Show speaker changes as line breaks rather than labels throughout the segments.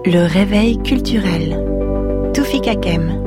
Le réveil culturel. Toufik Hakem.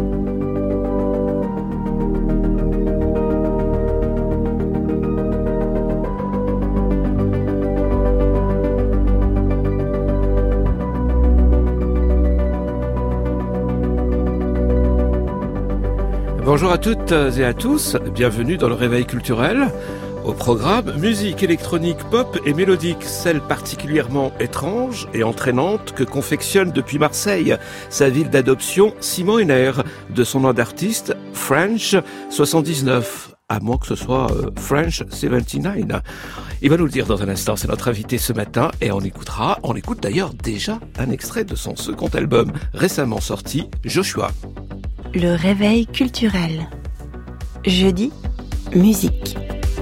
Bonjour à toutes et à tous, bienvenue dans le réveil culturel. Au programme, musique électronique, pop et mélodique, celle particulièrement étrange et entraînante que confectionne depuis Marseille sa ville d'adoption Simon Henner, de son nom d'artiste French 79, à moins que ce soit French 79. Il va nous le dire dans un instant, c'est notre invité ce matin et on écoute d'ailleurs déjà un extrait de son second album récemment sorti, Joshua.
Le réveil culturel. Jeudi, musique.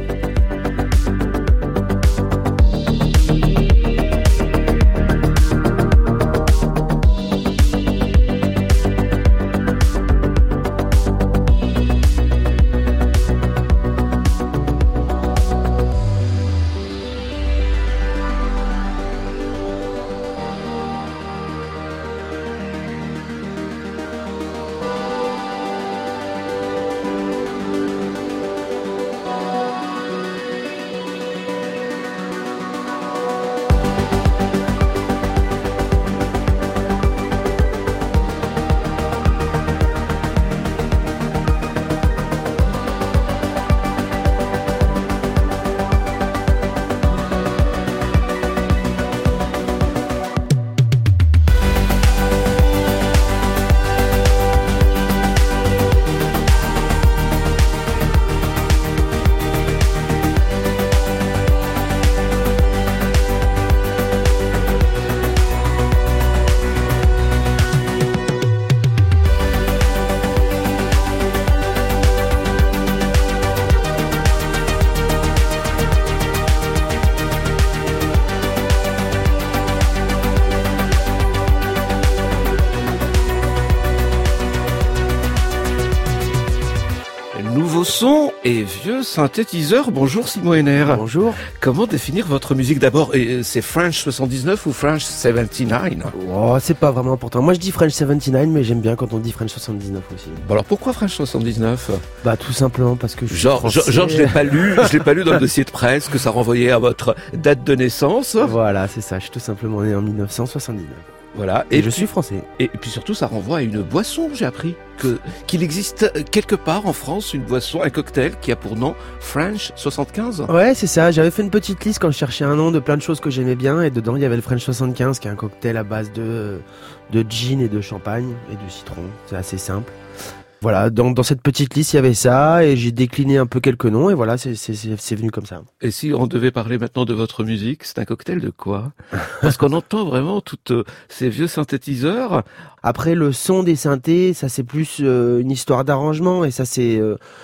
Son et vieux synthétiseur. Bonjour Simon Henner.
Bonjour.
Comment définir votre musique d'abord? Et c'est French 79 ou French 79?
Oh, c'est pas vraiment important. Moi je dis French 79, mais j'aime bien quand on dit French 79 aussi.
Bon alors pourquoi French 79?
Bah tout simplement parce que je suis français.
Je l'ai pas lu dans le dossier de presse que ça renvoyait à votre date de naissance.
Voilà, c'est ça. Je suis tout simplement né en 1979.
Voilà.
Et je suis français.
Et puis surtout, ça renvoie à une boisson, j'ai appris qu'il existe quelque part en France une boisson, un cocktail qui a pour nom French 75.
Ouais, c'est ça. J'avais fait une petite liste quand je cherchais un nom de plein de choses que j'aimais bien et dedans il y avait le French 75 qui est un cocktail à base de gin et de champagne et de citron. C'est assez simple. Voilà, dans cette petite liste, il y avait ça, et j'ai décliné un peu quelques noms, et voilà, c'est venu comme ça.
Et si on devait parler maintenant de votre musique, c'est un cocktail de quoi? Parce qu'on entend vraiment toutes ces vieux synthétiseurs.
Après, le son des synthés, ça c'est plus une histoire d'arrangement, et ça c'est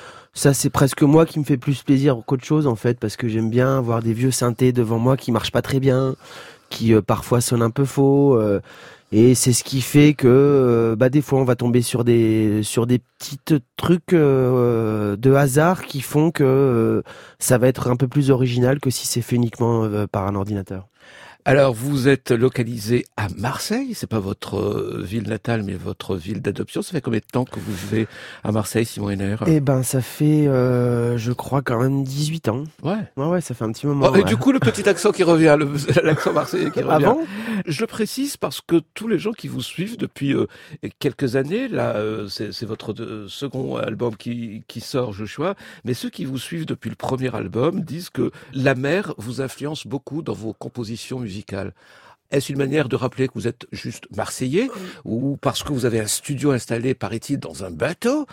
presque moi qui me fait plus plaisir qu'autre chose, en fait, parce que j'aime bien avoir des vieux synthés devant moi qui marchent pas très bien, qui parfois sonnent un peu faux, et c'est ce qui fait que des fois on va tomber sur des petits trucs de hasard qui font que ça va être un peu plus original que si c'est fait uniquement par un ordinateur.
Alors, vous êtes localisé à Marseille, c'est pas votre ville natale, mais votre ville d'adoption. Ça fait combien de temps que vous vivez à Marseille, Simon Henner?
Eh ben, ça fait, je crois, quand même 18 ans. Ouais, ça fait un petit moment.
Oh, et du coup, le petit accent qui revient, l'accent marseillais qui revient.
Ah bon?
Je le précise parce que tous les gens qui vous suivent depuis quelques années, là, c'est votre second album qui sort, Joshua, mais ceux qui vous suivent depuis le premier album disent que la mer vous influence beaucoup dans vos compositions musicales. Est-ce une manière de rappeler que vous êtes juste Marseillais, ou parce que vous avez un studio installé, paraît-il, dans un bateau,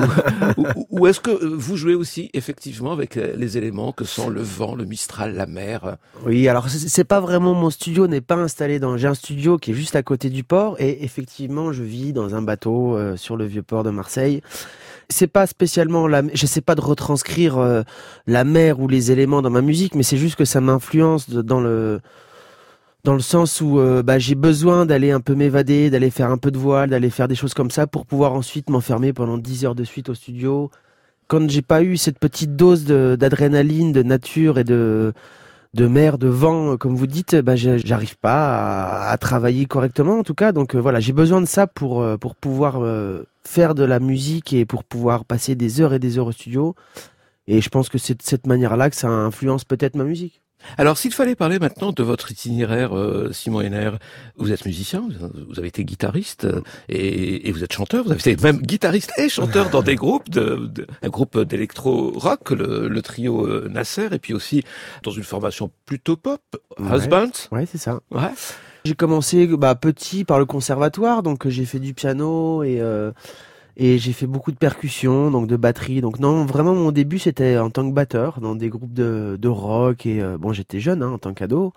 ou est-ce que vous jouez aussi effectivement avec les éléments que sont le vent, le Mistral, la mer?
Oui, alors c'est pas vraiment, mon studio n'est pas installé j'ai un studio qui est juste à côté du port, et effectivement je vis dans un bateau sur le vieux port de Marseille. C'est pas spécialement j'essaie pas de retranscrire la mer ou les éléments dans ma musique, mais c'est juste que ça m'influence dans le sens où j'ai besoin d'aller un peu m'évader, d'aller faire un peu de voile, d'aller faire des choses comme ça pour pouvoir ensuite m'enfermer pendant 10 heures de suite au studio. Quand j'ai pas eu cette petite dose d'adrénaline, de nature et de de mer, de vent, comme vous dites, j'arrive pas à travailler correctement en tout cas. Donc voilà, j'ai besoin de ça pour pouvoir faire de la musique et pour pouvoir passer des heures et des heures au studio. Et je pense que c'est de cette manière-là que ça influence peut-être ma musique.
Alors, s'il fallait parler maintenant de votre itinéraire, Simon Henner, vous êtes musicien, vous avez été guitariste et vous êtes chanteur, vous avez été même guitariste et chanteur dans des groupes, un groupe d'électro-rock, le trio Nasser, et puis aussi dans une formation plutôt pop, Husbands.
Ouais, c'est ça.
Ouais.
J'ai commencé petit par le conservatoire, donc j'ai fait du piano et j'ai fait beaucoup de percussions, donc de batterie. Donc non, vraiment mon début c'était en tant que batteur dans des groupes de rock et j'étais jeune en tant qu'ado.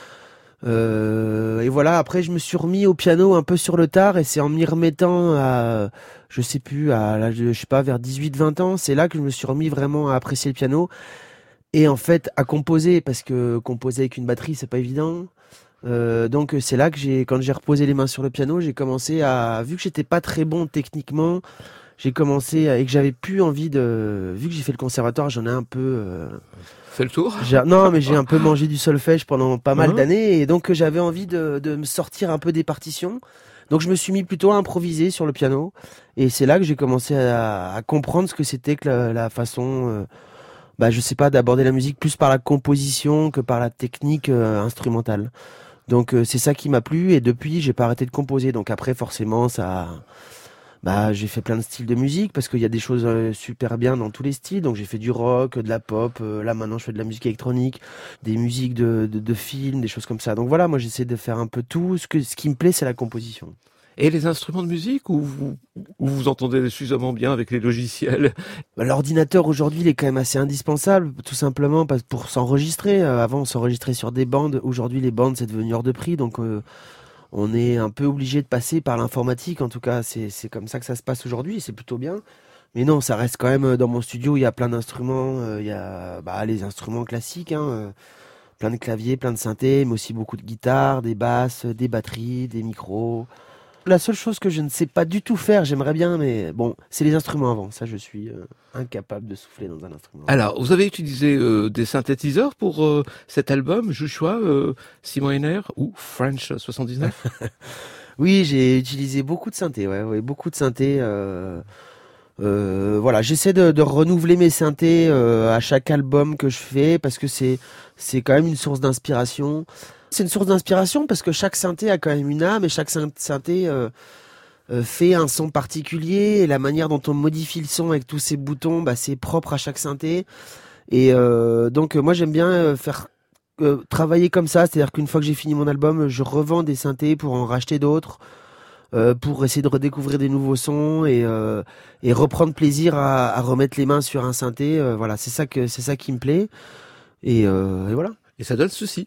Et voilà, après je me suis remis au piano un peu sur le tard et c'est en m'y remettant à je sais plus à l'âge de vers 18-20 ans, c'est là que je me suis remis vraiment à apprécier le piano et en fait à composer parce que composer avec une batterie c'est pas évident. Donc c'est là que quand j'ai reposé les mains sur le piano, j'ai commencé vu que j'étais pas très bon techniquement, j'ai commencé et que j'avais plus envie vu que j'ai fait le conservatoire, j'en ai un peu
fait le tour.
Non, mais j'ai un peu mangé du solfège pendant pas mal d'années et donc j'avais envie de me sortir un peu des partitions. Donc je me suis mis plutôt à improviser sur le piano et c'est là que j'ai commencé à comprendre ce que c'était que la façon je sais pas, d'aborder la musique plus par la composition que par la technique instrumentale. Donc c'est ça qui m'a plu et depuis j'ai pas arrêté de composer. Donc après forcément j'ai fait plein de styles de musique parce qu'il y a des choses super bien dans tous les styles. Donc j'ai fait du rock, de la pop, là maintenant je fais de la musique électronique, des musiques de films, des choses comme ça. Donc voilà, moi j'essaie de faire un peu tout. Ce qui me plaît c'est la composition.
Et les instruments de musique, où vous entendez suffisamment bien avec les logiciels?
L'ordinateur aujourd'hui, il est quand même assez indispensable, tout simplement pour s'enregistrer. Avant, on s'enregistrait sur des bandes. Aujourd'hui, les bandes, c'est devenu hors de prix, donc on est un peu obligé de passer par l'informatique. En tout cas, c'est comme ça que ça se passe aujourd'hui, et c'est plutôt bien. Mais non, ça reste quand même dans mon studio. Il y a plein d'instruments. Il y a les instruments classiques, plein de claviers, plein de synthés, mais aussi beaucoup de guitares, des basses, des batteries, des micros. La seule chose que je ne sais pas du tout faire, j'aimerais bien, mais bon, c'est les instruments avant. Ça, je suis incapable de souffler dans un instrument.
Alors, vous avez utilisé des synthétiseurs pour cet album, Joshua, Simon Henner ou French 79?
Oui, j'ai utilisé beaucoup de synthés, ouais, beaucoup de synthés. Voilà, j'essaie de renouveler mes synthés à chaque album que je fais parce que c'est quand même une source d'inspiration. C'est une source d'inspiration parce que chaque synthé a quand même une âme et chaque synthé fait un son particulier et la manière dont on modifie le son avec tous ces boutons, c'est propre à chaque synthé. Et donc moi j'aime bien faire travailler comme ça, c'est-à-dire qu'une fois que j'ai fini mon album, je revends des synthés pour en racheter d'autres, pour essayer de redécouvrir des nouveaux sons et reprendre plaisir à remettre les mains sur un synthé. Voilà, c'est ça qui me plaît. Et voilà.
Et ça donne ceci.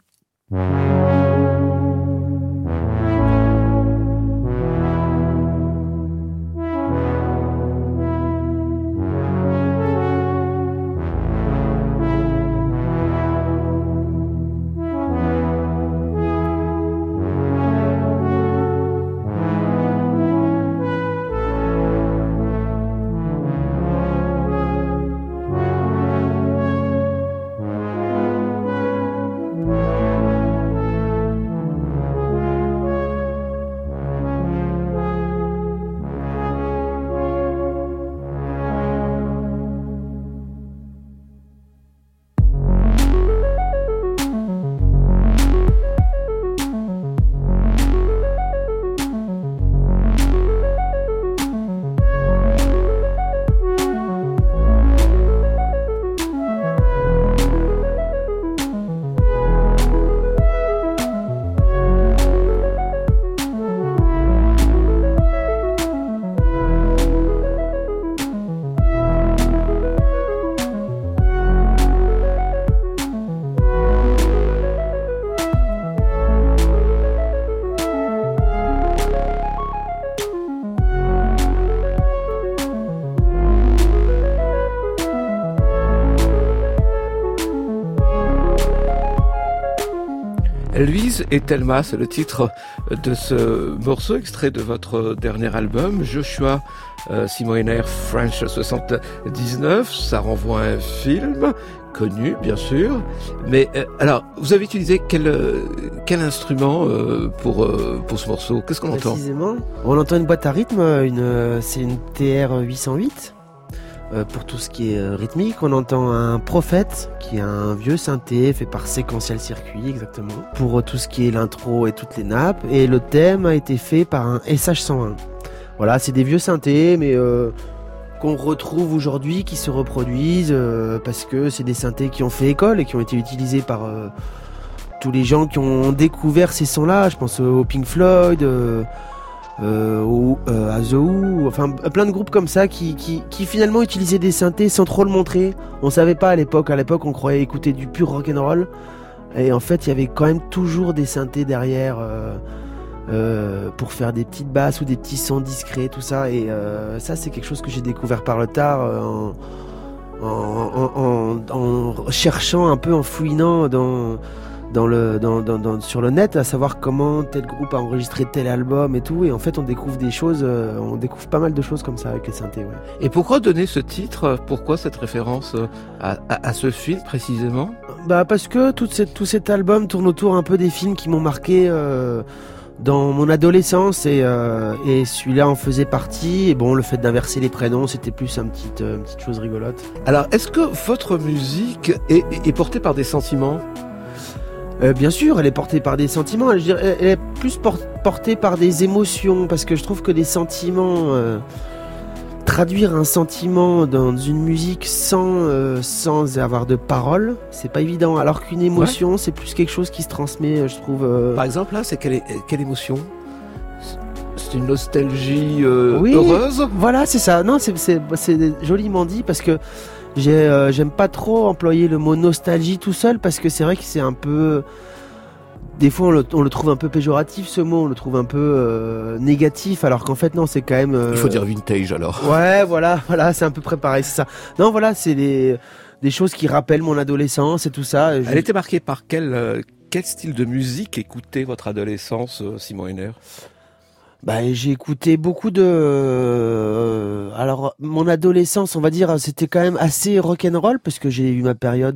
Louise et Thelma, c'est le titre de ce morceau extrait de votre dernier album, Joshua Simon Heiner French 79. Ça renvoie à un film connu, bien sûr. Mais alors, vous avez utilisé quel instrument pour ce morceau? Qu'est-ce qu'on entend?
Précisément, on entend une boîte à rythme, c'est une TR 808. Pour tout ce qui est rythmique, on entend un Prophète, qui est un vieux synthé fait par Sequential Circuit, exactement. Pour tout ce qui est l'intro et toutes les nappes. Et le thème a été fait par un SH101. Voilà, c'est des vieux synthés, mais qu'on retrouve aujourd'hui, qui se reproduisent, parce que c'est des synthés qui ont fait école et qui ont été utilisés par tous les gens qui ont découvert ces sons-là. Je pense au Pink Floyd, à The Who, enfin plein de groupes comme ça qui finalement utilisaient des synthés sans trop le montrer. On savait pas à l'époque on croyait écouter du pur rock'n'roll, et en fait il y avait quand même toujours des synthés derrière pour faire des petites basses ou des petits sons discrets, tout ça. Et ça c'est quelque chose que j'ai découvert par le tard, en cherchant un peu, en fouinant sur le net, à savoir comment tel groupe a enregistré tel album et tout. Et en fait on découvre des choses, on découvre pas mal de choses comme ça avec les synthés, ouais.
Et pourquoi donner ce titre? Pourquoi cette référence à ce film précisément?
Bah parce que tout cet album tourne autour un peu des films qui m'ont marqué dans mon adolescence, et celui-là en faisait partie. Et bon, le fait d'inverser les prénoms, c'était plus une petite chose rigolote.
Alors, est-ce que votre musique est portée par des sentiments?
Bien sûr, elle est portée par des sentiments. Elle est plus portée par des émotions, parce que je trouve que des sentiments, traduire un sentiment dans une musique sans avoir de paroles, c'est pas évident. Alors qu'une émotion, c'est plus quelque chose qui se transmet, je trouve.
Par exemple, là, c'est quelle émotion? C'est une nostalgie heureuse?
Voilà, c'est ça. Non, c'est joliment dit, parce que j'aime pas trop employer le mot nostalgie tout seul, parce que c'est vrai que c'est un peu... Des fois on le trouve un peu péjoratif, ce mot, on le trouve un peu négatif, alors qu'en fait non, c'est quand même...
Il faut dire vintage alors.
Ouais, voilà, c'est un peu préparé, c'est ça. Non, voilà, c'est des choses qui rappellent mon adolescence et tout ça.
Elle était marquée par quel style de musique écoutait votre adolescence, Simon Heiner?
Bah, j'ai écouté beaucoup de... alors, mon adolescence, on va dire, c'était quand même assez rock'n'roll, parce que j'ai eu ma période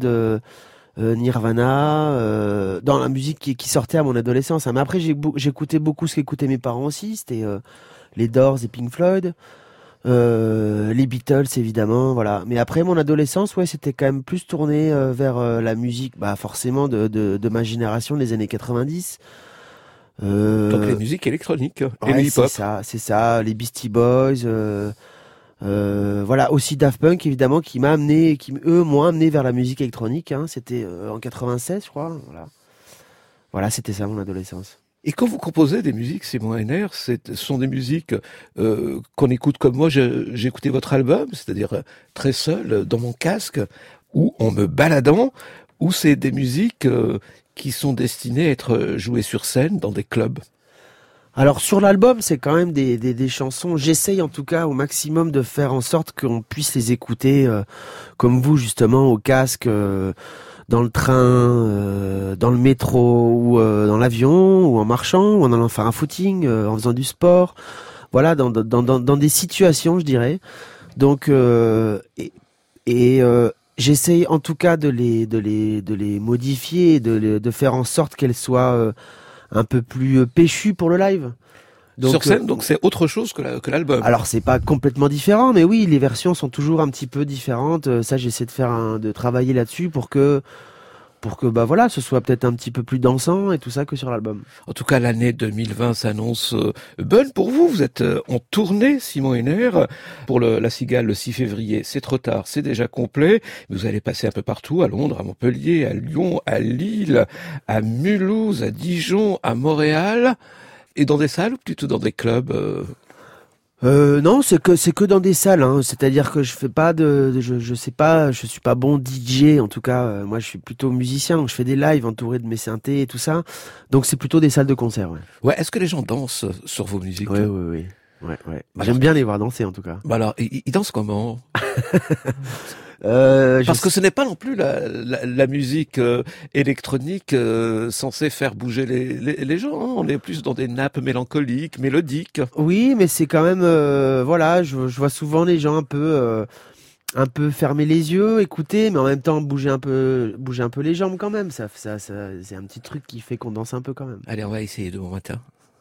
Nirvana, dans la musique qui sortait à mon adolescence. Mais après, j'écoutais beaucoup ce qu'écoutaient mes parents aussi. C'était les Doors et Pink Floyd, les Beatles, évidemment, voilà. Mais après, mon adolescence, ouais, c'était quand même plus tourné vers la musique, bah, forcément, de ma génération, des années 90.
Donc les musiques électroniques et le hip-hop.
C'est ça, les Beastie Boys, voilà, aussi Daft Punk évidemment, qui m'ont amené vers la musique électronique, hein. C'était en 96, je crois. Voilà, c'était ça mon adolescence.
Et quand vous composez des musiques, Simon Heiner, ce sont des musiques qu'on écoute comme moi. J'ai écouté votre album, c'est-à-dire très seul dans mon casque, ou en me baladant, ou c'est des musiques qui sont destinées à être jouées sur scène dans des clubs?
Alors sur l'album, c'est quand même des chansons. J'essaye en tout cas au maximum de faire en sorte qu'on puisse les écouter comme vous, justement, au casque, dans le train, dans le métro, ou dans l'avion, ou en marchant, ou en allant faire un footing, en faisant du sport. Voilà, dans des situations, je dirais. Donc j'essaye en tout cas de les modifier, de faire en sorte qu'elles soient un peu plus péchues pour le live. Donc,
sur scène, donc c'est autre chose que l'album.
Alors c'est pas complètement différent, mais oui, les versions sont toujours un petit peu différentes. Ça, j'essaie de travailler là-dessus pour que bah voilà, ce soit peut-être un petit peu plus dansant et tout ça que sur l'album.
En tout cas, l'année 2020 s'annonce bonne pour vous. Vous êtes en tournée, Simon Heiner, pour la Cigale le 6 février. C'est trop tard, c'est déjà complet. Vous allez passer un peu partout, à Londres, à Montpellier, à Lyon, à Lille, à Mulhouse, à Dijon, à Montréal. Et dans des salles ou plutôt dans des clubs
Non, c'est que dans des salles, hein. C'est-à-dire que je fais pas je sais pas, je suis pas bon DJ en tout cas. Moi, je suis plutôt musicien, donc je fais des lives entourés de mes synthés et tout ça. Donc c'est plutôt des salles de concert. Ouais.
Ouais. Est-ce que les gens dansent sur vos musiques?
Ouais. J'aime bien les voir danser en tout cas.
Bah alors, ils dansent comment? Parce que ce n'est pas non plus la musique électronique censée faire bouger les gens. Hein. On est plus dans des nappes mélancoliques, mélodiques.
Oui, mais c'est quand même, voilà, je vois souvent les gens un peu fermer les yeux, écouter, mais en même temps bouger un peu les jambes quand même. Ça, c'est un petit truc qui fait qu'on danse un peu quand même.
Allez, on va essayer demain matin.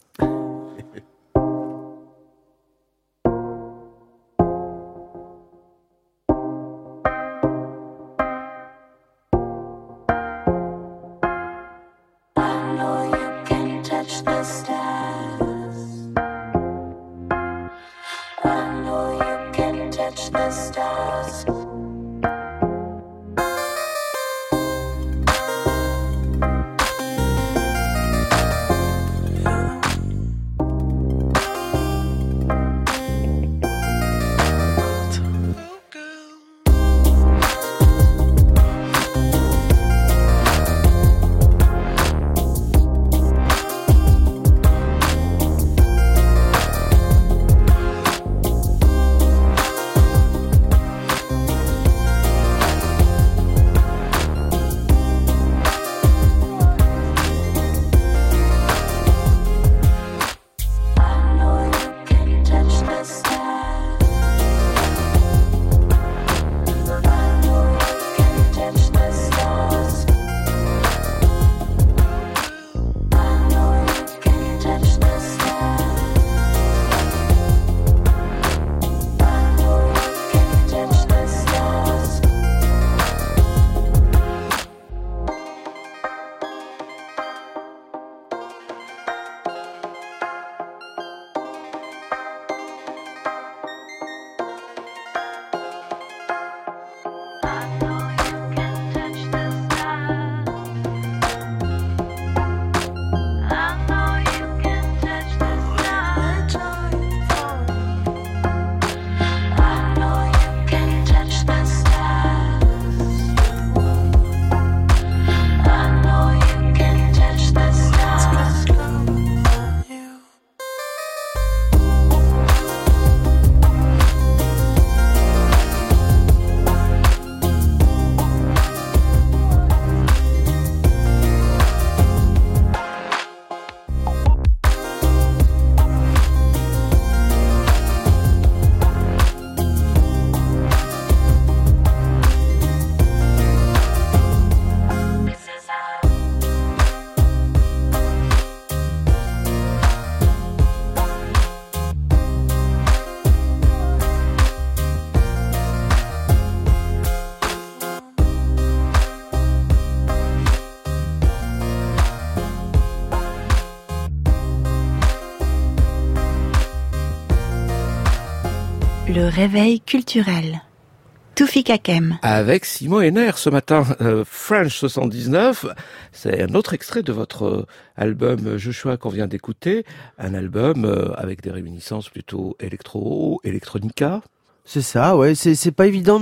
Le réveil culturel. Toufik Hakem.
Avec Simon Henner ce matin, French 79, c'est un autre extrait de votre album Joshua qu'on vient d'écouter, un album avec des réminiscences plutôt électronica.
C'est ça, ouais. C'est pas évident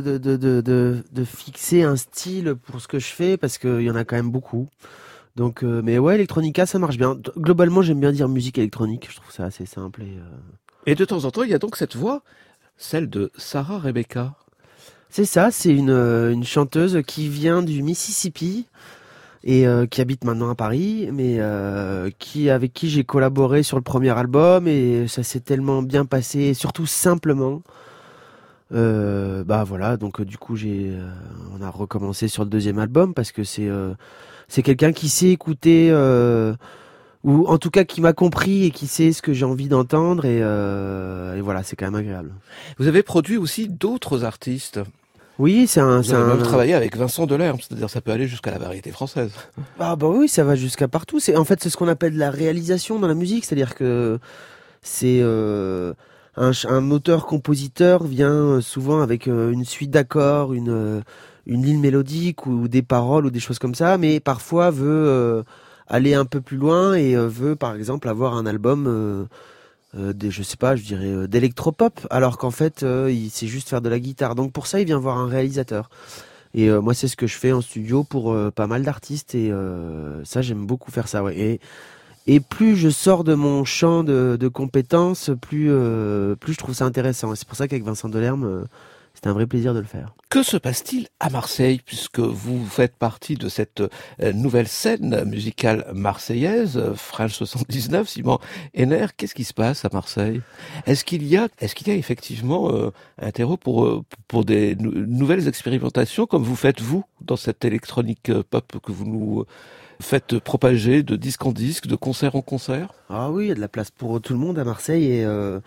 de fixer un style pour ce que je fais parce qu'il y en a quand même beaucoup. Donc, mais ouais, electronica, ça marche bien. Globalement, j'aime bien dire musique électronique. Je trouve ça assez simple
Et de temps en temps, il y a donc cette voix, celle de Sarah Rebecca.
C'est ça, c'est une chanteuse qui vient du Mississippi et qui habite maintenant à Paris, mais avec qui j'ai collaboré sur le premier album et ça s'est tellement bien passé, et surtout simplement. Bah voilà, donc du coup on a recommencé sur le deuxième album parce que c'est quelqu'un qui sait écouter. Ou en tout cas qui m'a compris et qui sait ce que j'ai envie d'entendre et voilà, c'est quand même agréable.
Vous avez produit aussi d'autres artistes.
Oui,
Vous avez même travaillé avec Vincent Delerme, c'est-à-dire ça peut aller jusqu'à la variété française.
Ah bah oui, ça va jusqu'à partout. C'est ce qu'on appelle la réalisation dans la musique, c'est-à-dire que c'est un auteur-compositeur vient souvent avec une suite d'accords, une ligne mélodique ou des paroles ou des choses comme ça, mais parfois veut aller un peu plus loin et veut par exemple avoir un album d'électropop, alors qu'en fait il sait juste faire de la guitare. Donc pour ça il vient voir un réalisateur. Et moi c'est ce que je fais en studio pour pas mal d'artistes et ça j'aime beaucoup faire ça. Ouais. Et plus je sors de mon champ de compétences, plus je trouve ça intéressant. Et c'est pour ça qu'avec Vincent Delerme, c'était un vrai plaisir de le faire.
Que se passe-t-il à Marseille, puisque vous faites partie de cette nouvelle scène musicale marseillaise, Fringe 79, Simon Henner? Qu'est-ce qui se passe à Marseille? Est-ce qu'il y a effectivement un terreau pour des nouvelles expérimentations, comme vous faites vous dans cette électronique pop que vous nous faites propager de disque en disque, de concert en concert?
Ah oui, il y a de la place pour tout le monde à Marseille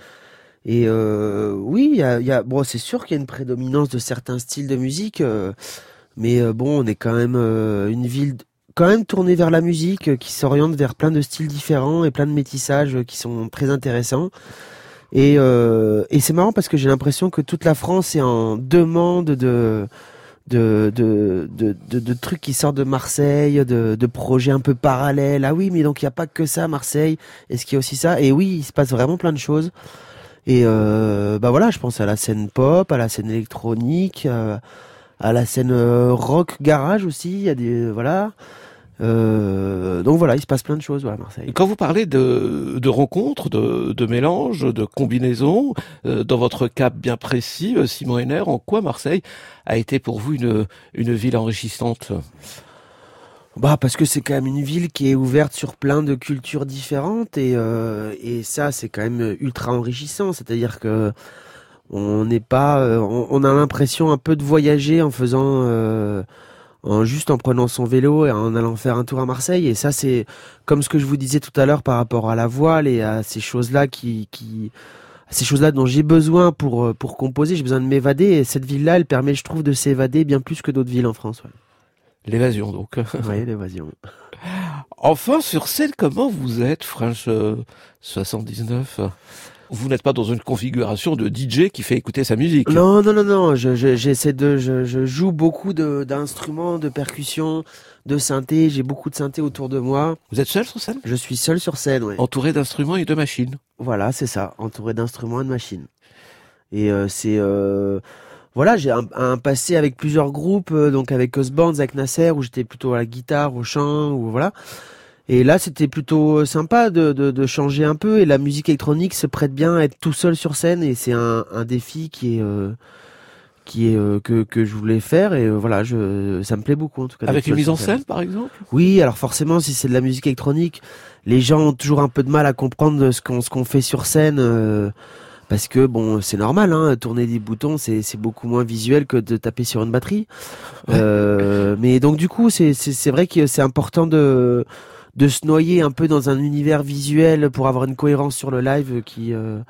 oui, bon, c'est sûr qu'il y a une prédominance de certains styles de musique, mais bon, on est quand même une ville quand même tournée vers la musique, qui s'oriente vers plein de styles différents et plein de métissages qui sont très intéressants. Et c'est marrant parce que j'ai l'impression que toute la France est en demande de trucs qui sortent de Marseille, de projets un peu parallèles. Ah oui, mais donc il n'y a pas que ça à Marseille. Est-ce qu'il y a aussi ça? Et oui, il se passe vraiment plein de choses. Et voilà, je pense à la scène pop, à la scène électronique, à la scène rock garage aussi. Il y a des voilà. Donc voilà, il se passe plein de choses à Marseille.
Quand vous parlez de rencontres, de mélanges, de combinaisons, dans votre cas bien précis, Simon Henner, en quoi Marseille a été pour vous une ville enrichissante?
Bah parce que c'est quand même une ville qui est ouverte sur plein de cultures différentes et ça c'est quand même ultra enrichissant. C'est-à-dire que on n'est pas, on a l'impression un peu de voyager en faisant, juste en prenant son vélo et en allant faire un tour à Marseille. Et ça c'est comme ce que je vous disais tout à l'heure par rapport à la voile et à ces choses-là ces choses-là dont j'ai besoin pour composer. J'ai besoin de m'évader et cette ville-là, elle permet, je trouve, de s'évader bien plus que d'autres villes en France. Ouais.
L'évasion, donc.
Oui, l'évasion.
Enfin, sur scène, comment vous êtes, Fringe 79? Vous n'êtes pas dans une configuration de DJ qui fait écouter sa musique?
Non. Je joue beaucoup d'instruments, de percussions, de synthé. J'ai beaucoup de synthé autour de moi.
Vous êtes seul sur scène?
Je suis seul sur scène, oui.
Entouré d'instruments et de machines?
Voilà, c'est ça. Entouré d'instruments et de machines. Et voilà, j'ai un passé avec plusieurs groupes, donc avec Osborne, avec Nasser, où j'étais plutôt à la guitare, au chant, ou voilà. Et là, c'était plutôt sympa de changer un peu. Et la musique électronique se prête bien à être tout seul sur scène. Et c'est un défi que je voulais faire. Et voilà, ça me plaît beaucoup en tout cas.
Avec une mise en scène, par exemple?
Oui, alors forcément, si c'est de la musique électronique, les gens ont toujours un peu de mal à comprendre ce qu'on fait sur scène. Parce que bon, c'est normal, hein, tourner des boutons, c'est beaucoup moins visuel que de taper sur une batterie. Mais donc du coup, c'est vrai que c'est important de se noyer un peu dans un univers visuel pour avoir une cohérence sur le live qui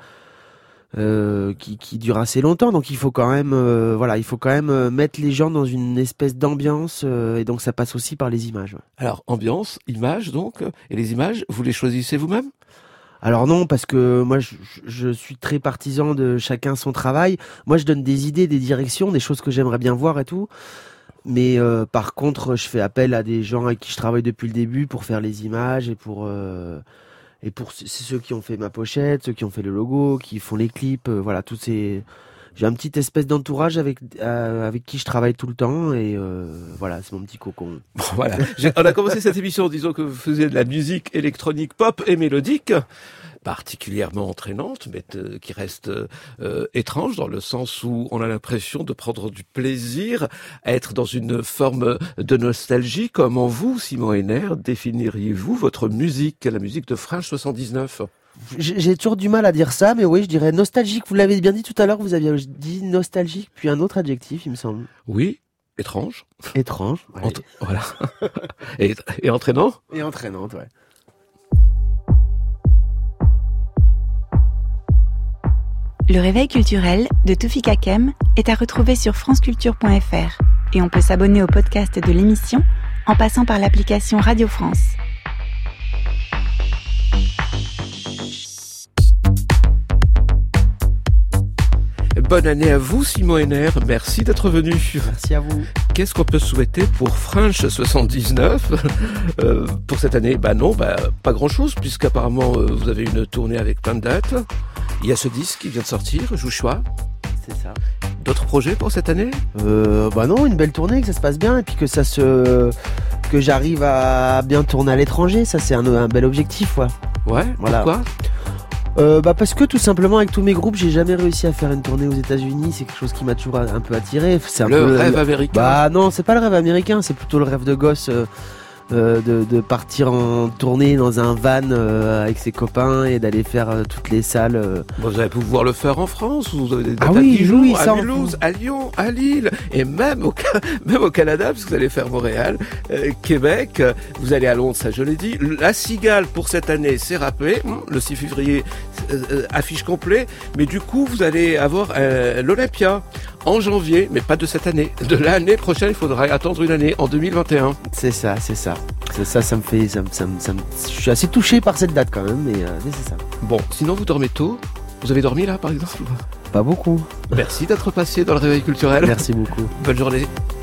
dure assez longtemps. Donc il faut quand même, mettre les gens dans une espèce d'ambiance et donc ça passe aussi par les images. Ouais.
Alors ambiance, images donc, et les images, vous les choisissez vous-même?
Alors non, parce que moi je suis très partisan de chacun son travail. Moi je donne des idées, des directions, des choses que j'aimerais bien voir et tout. Mais par contre, je fais appel à des gens avec qui je travaille depuis le début pour faire les images et pour c'est ceux qui ont fait ma pochette, ceux qui ont fait le logo, qui font les clips, voilà, tous ces. J'ai un petit espèce d'entourage avec qui je travaille tout le temps et voilà, c'est mon petit cocon.
Bon, voilà. On a commencé cette émission en disant que vous faisiez de la musique électronique pop et mélodique, particulièrement entraînante, mais qui reste étrange dans le sens où on a l'impression de prendre du plaisir à être dans une forme de nostalgie. Comment vous, Simon Henner, définiriez-vous votre musique, la musique de Fringe 79?
J'ai toujours du mal à dire ça, mais oui, je dirais nostalgique. Vous l'avez bien dit tout à l'heure, vous aviez dit nostalgique, puis un autre adjectif, il me semble.
Oui, étrange.
Étrange, ouais.
Voilà. et entraînant.
Et entraînante, ouais.
Le réveil culturel de Toufik Hakem est à retrouver sur franceculture.fr et on peut s'abonner au podcast de l'émission en passant par l'application Radio France.
Bonne année à vous, Simon Henner. Merci d'être venu.
Merci à vous.
Qu'est-ce qu'on peut souhaiter pour Fringe 79 pour cette année? Non, pas grand-chose, puisqu'apparemment vous avez une tournée avec plein de dates. Il y a ce disque qui vient de sortir, Joshua.
C'est ça.
D'autres projets pour cette année?
Non, une belle tournée, que ça se passe bien et puis que j'arrive à bien tourner à l'étranger. Ça, c'est un bel objectif, ouais.
Ouais. Voilà. Pourquoi?
Parce que tout simplement avec tous mes groupes j'ai jamais réussi à faire une tournée aux États-Unis. C'est quelque chose qui m'a toujours un peu attiré. C'est un
Le
peu
rêve américain.
Bah non, c'est pas le rêve américain, c'est plutôt le rêve de gosse. De partir en tournée dans un van avec ses copains et d'aller faire toutes les salles.
Vous allez pouvoir le faire en France, vous avez des dates
Ah
à
oui,
Dijon,
oui,
à
ça,
Mulhouse, à Lyon, à Lille, et même au Canada, parce que vous allez faire Montréal, Québec, vous allez à Londres, ça je l'ai dit. La Cigale pour cette année, c'est râpé, le 6 février, affiche complet, mais du coup vous allez avoir l'Olympia en janvier, mais pas de cette année. De l'année prochaine, il faudra attendre une année, en 2021.
C'est ça. Ça me fait, je suis assez touché par cette date quand même, mais c'est ça.
Bon, sinon vous dormez tôt. Vous avez dormi là, par exemple?
Pas beaucoup.
Merci d'être passé dans le réveil culturel.
Merci beaucoup.
Bonne journée.